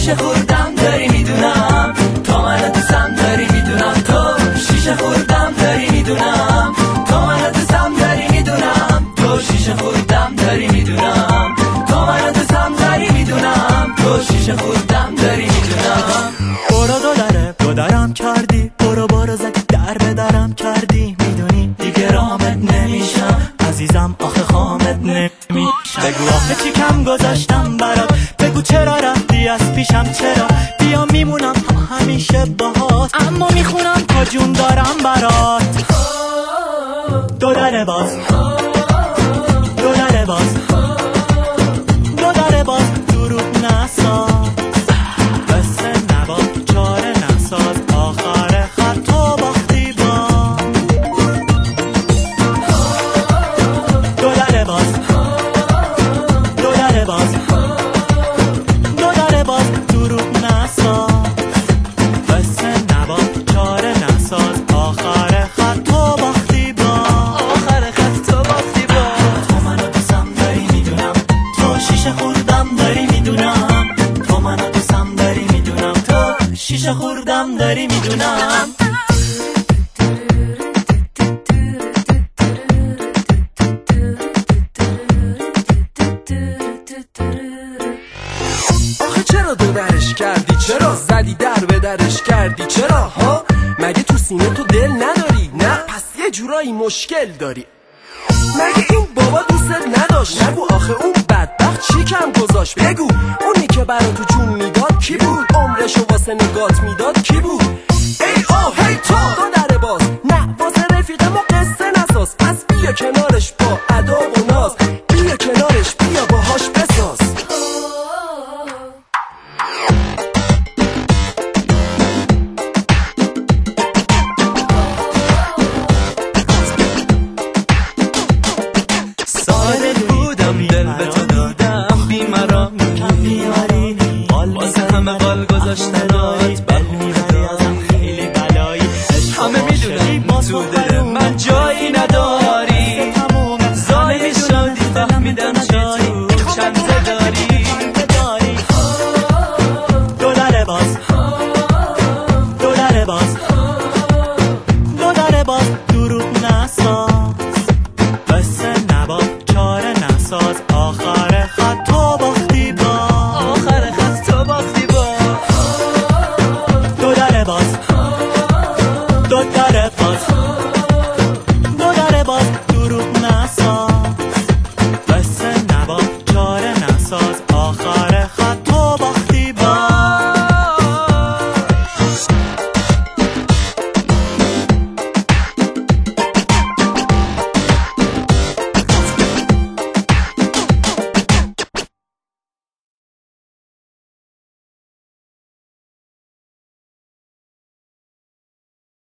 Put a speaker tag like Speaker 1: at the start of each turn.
Speaker 1: شیشه خوردم داری میدونم تو منو دوستم داری میدونم تو شیشه خوردم داری میدونم تو منو دوستم داری میدونم تو شیشه خوردم داری میدونم تو منو دوستم داری میدونم تو شیشه خوردم داری میدونم
Speaker 2: برو دو درم کردی برو زدی در به درم کردی میدونی دیگه رامت نمیشم عزیزم آخه خامت نمیشم بگو آخه چی کم گذاشتم برات بگو چرا رفتی از پیشم چرا بیا میمونم تا همیشه باهات اما میخونم تا جون دارم برات دو در باز دو در باز دو در باز دروغ نساز قصه نباز چاره نساز آخر خط تو باختی با دو در باز دو در باز دو در باز دروغ نساز قصه نباز چاره نساز آخر خط تو باختی با آخر خط تو باختی با تو منو دوستم داری میدونم تو شیشه خوردم داری میدونم تو منو دوستم داری میدونم تو شیشه خوردم داری میدونم
Speaker 3: آخه چرا دو درش کردی چرا زدی در به درش کردی چرا ها مگه تو سینه تو دل نداری نه پس یه جورایی مشکل داری مگه این بابا دوست نداشت نگو آخه اون بدبخت چی کم گذاشت بگو اونی که برا تو جون میداد کی بود عمرشو واسه نگات میداد کی بود ای آه هی تو دو در باز نه واسه رفیق ما قصه نساز پس بیا کنارش با ادا و ناز بیا کنارش بیا باهاش بساز
Speaker 1: ساده بودم دل به تو دادم بیمارم
Speaker 2: بیماری
Speaker 1: واسه همه قال گذاشتنات بهونه دارم
Speaker 2: خیلی بلایی
Speaker 1: همه میدونم تو دل من جایی نداری ظالمی شدی فهمیدم چه تو چند